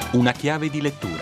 Una chiave di lettura.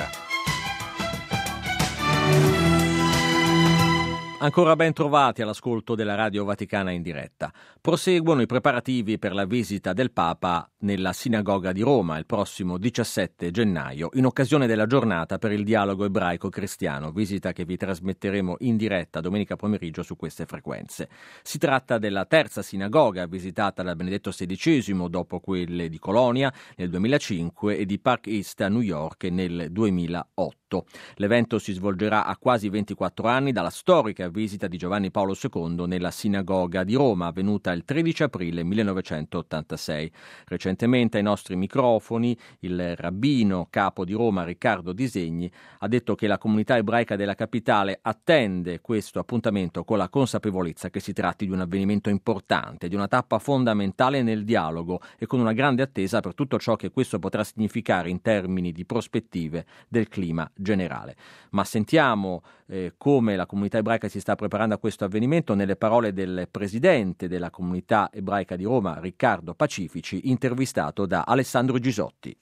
Ancora ben trovati all'ascolto della Radio Vaticana in diretta. Proseguono i preparativi per la visita del Papa nella Sinagoga di Roma il prossimo 17 gennaio, in occasione della giornata per il dialogo ebraico-cristiano, visita che vi trasmetteremo in diretta domenica pomeriggio su queste frequenze. Si tratta della terza sinagoga visitata da Benedetto XVI dopo quelle di Colonia nel 2005 e di Park East a New York nel 2008. L'evento si svolgerà a quasi 24 anni dalla storica visita di Giovanni Paolo II nella Sinagoga di Roma, avvenuta il 13 aprile 1986. Recentemente ai nostri microfoni il rabbino capo di Roma Riccardo Disegni ha detto che la comunità ebraica della capitale attende questo appuntamento con la consapevolezza che si tratti di un avvenimento importante, di una tappa fondamentale nel dialogo e con una grande attesa per tutto ciò che questo potrà significare in termini di prospettive del clima generale. Ma sentiamo come la comunità ebraica si sta preparando a questo avvenimento nelle parole del presidente della comunità ebraica di Roma, Riccardo Pacifici, intervistato da Alessandro Gisotti.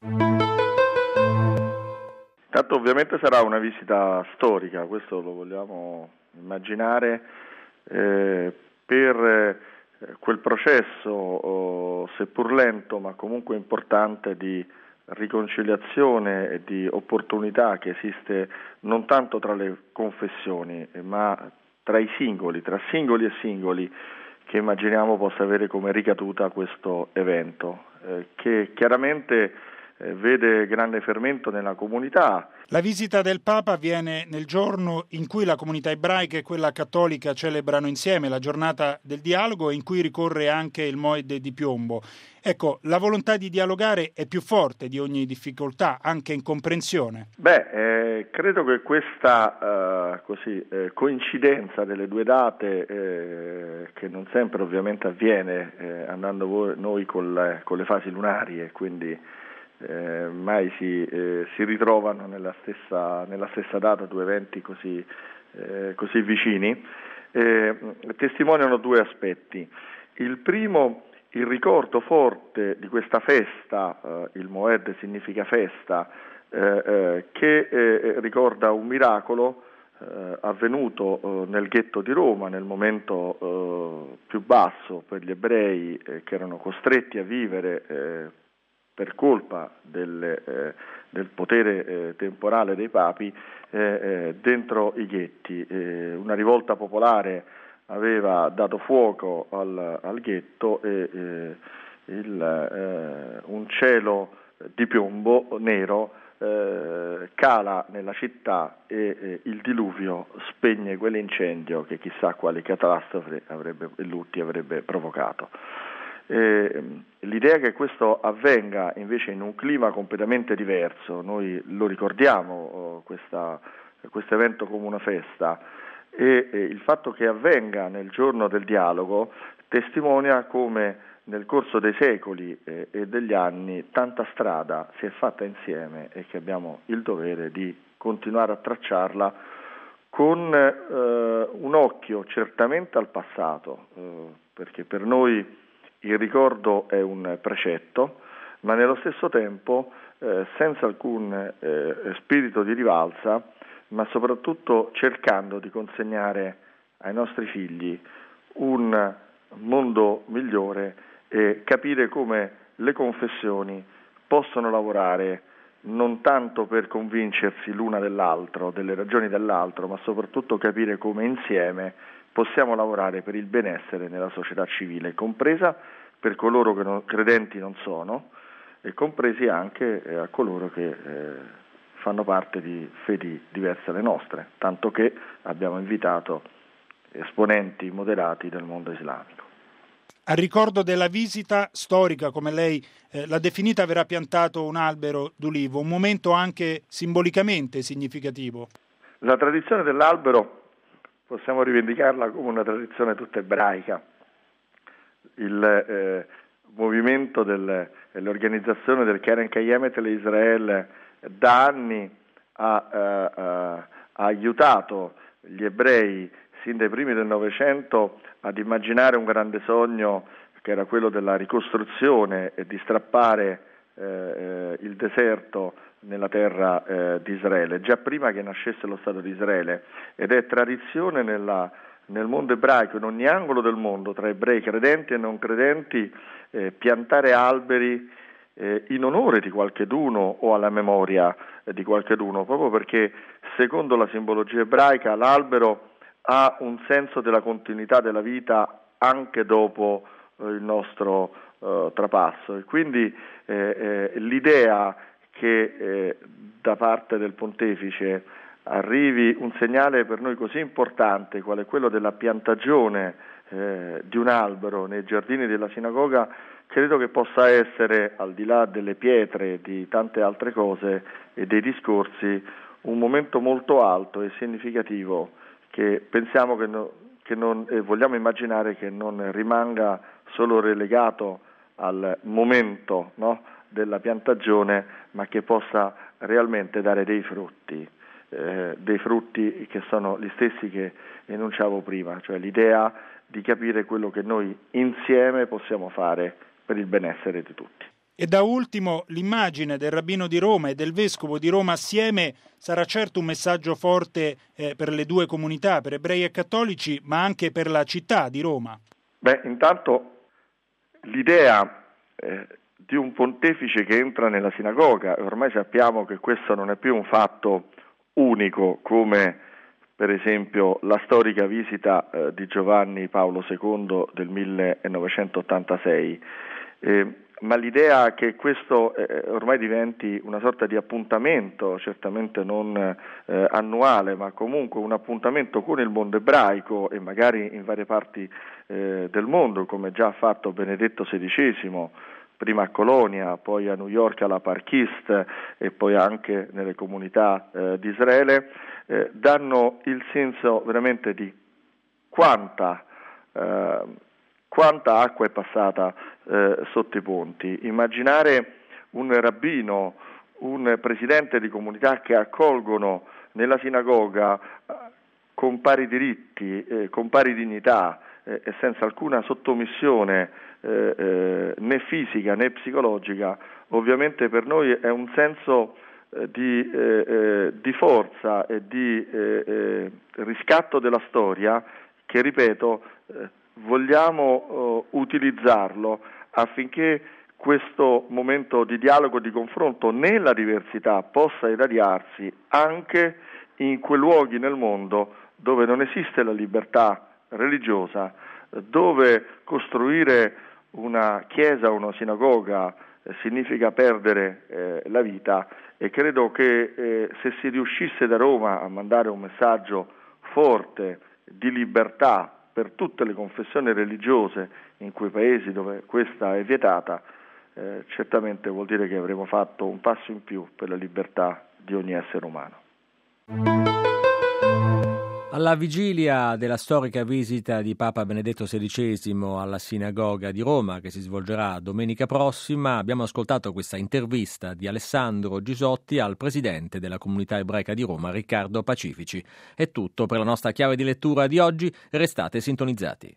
Tanto ovviamente sarà una visita storica, questo lo vogliamo immaginare, per quel processo, seppur lento ma comunque importante, di riconciliazione e di opportunità che esiste non tanto tra le confessioni ma tra i singoli, tra singoli e singoli, che immaginiamo possa avere come ricaduta questo evento, che chiaramente vede grande fermento nella comunità. La visita del Papa avviene nel giorno in cui la comunità ebraica e quella cattolica celebrano insieme la giornata del dialogo e in cui ricorre anche il Moed di Piombo. Ecco, la volontà di dialogare è più forte di ogni difficoltà, anche in comprensione. Credo che questa coincidenza delle due date, che non sempre ovviamente avviene andando noi con le fasi lunari e quindi mai si ritrovano nella stessa data due eventi così vicini, testimoniano due aspetti. Il primo, il ricordo forte di questa festa, il Moed significa festa, che ricorda un miracolo avvenuto nel ghetto di Roma, nel momento più basso per gli ebrei che erano costretti a vivere per colpa del potere temporale dei papi dentro i ghetti. Una rivolta popolare aveva dato fuoco al ghetto e un cielo di piombo nero cala nella città e il diluvio spegne quell'incendio che chissà quali catastrofi e lutti avrebbe provocato. L'idea che questo avvenga invece in un clima completamente diverso, noi lo ricordiamo questo evento come una festa, e il fatto che avvenga nel giorno del dialogo testimonia come nel corso dei secoli e degli anni tanta strada si è fatta insieme e che abbiamo il dovere di continuare a tracciarla con un occhio certamente al passato, perché per noi il ricordo è un precetto, ma nello stesso tempo senza alcun spirito di rivalsa, ma soprattutto cercando di consegnare ai nostri figli un mondo migliore e capire come le confessioni possono lavorare non tanto per convincersi l'una dell'altro, delle ragioni dell'altro, ma soprattutto capire come insieme possiamo lavorare per il benessere nella società civile, compresa per coloro che credenti non sono e compresi anche a coloro che fanno parte di fedi diverse dalle nostre, tanto che abbiamo invitato esponenti moderati del mondo islamico. A ricordo della visita storica, come lei l'ha definita, verrà piantato un albero d'ulivo, un momento anche simbolicamente significativo. La tradizione dell'albero possiamo rivendicarla come una tradizione tutta ebraica. Il movimento dell'organizzazione del Keren Kayemet Israel da anni ha aiutato gli ebrei sin dai primi del Novecento ad immaginare un grande sogno che era quello della ricostruzione e di strappare il deserto nella terra di Israele, già prima che nascesse lo Stato di Israele, ed è tradizione nel mondo ebraico, in ogni angolo del mondo, tra ebrei credenti e non credenti, piantare alberi in onore di qualcheduno o alla memoria di qualcheduno, proprio perché secondo la simbologia ebraica l'albero ha un senso della continuità della vita anche dopo il nostro trapasso, e quindi l'idea che da parte del Pontefice arrivi un segnale per noi così importante quale quello della piantagione di un albero nei giardini della sinagoga, credo che possa essere, al di là delle pietre e di tante altre cose e dei discorsi, un momento molto alto e significativo che pensiamo che non vogliamo immaginare che non rimanga solo relegato al momento, no, della piantagione, ma che possa realmente dare dei frutti che sono gli stessi che enunciavo prima, cioè l'idea di capire quello che noi insieme possiamo fare per il benessere di tutti. E da ultimo, l'immagine del rabbino di Roma e del vescovo di Roma assieme sarà certo un messaggio forte per le due comunità, per ebrei e cattolici, ma anche per la città di Roma. Intanto l'idea di un pontefice che entra nella sinagoga, ormai sappiamo che questo non è più un fatto unico, come per esempio la storica visita di Giovanni Paolo II del 1986, ma l'idea che questo ormai diventi una sorta di appuntamento, certamente non annuale, ma comunque un appuntamento con il mondo ebraico e magari in varie parti del mondo, come già ha fatto Benedetto XVI, prima a Colonia, poi a New York alla Park East e poi anche nelle comunità di Israele, danno il senso veramente di quanta acqua è passata sotto i ponti. Immaginare un rabbino, un presidente di comunità che accolgono nella sinagoga con pari diritti, con pari dignità e senza alcuna sottomissione né fisica né psicologica, ovviamente per noi è un senso di forza e di riscatto della storia che, ripeto, vogliamo utilizzarlo affinché questo momento di dialogo, di confronto nella diversità possa irradiarsi anche in quei luoghi nel mondo dove non esiste la libertà religiosa, dove costruire una chiesa o una sinagoga significa perdere la vita, e credo che se si riuscisse da Roma a mandare un messaggio forte di libertà per tutte le confessioni religiose in quei paesi dove questa è vietata, certamente vuol dire che avremo fatto un passo in più per la libertà di ogni essere umano. Alla vigilia della storica visita di Papa Benedetto XVI alla sinagoga di Roma, che si svolgerà domenica prossima, abbiamo ascoltato questa intervista di Alessandro Gisotti al presidente della comunità ebraica di Roma, Riccardo Pacifici. È tutto per la nostra chiave di lettura di oggi, restate sintonizzati.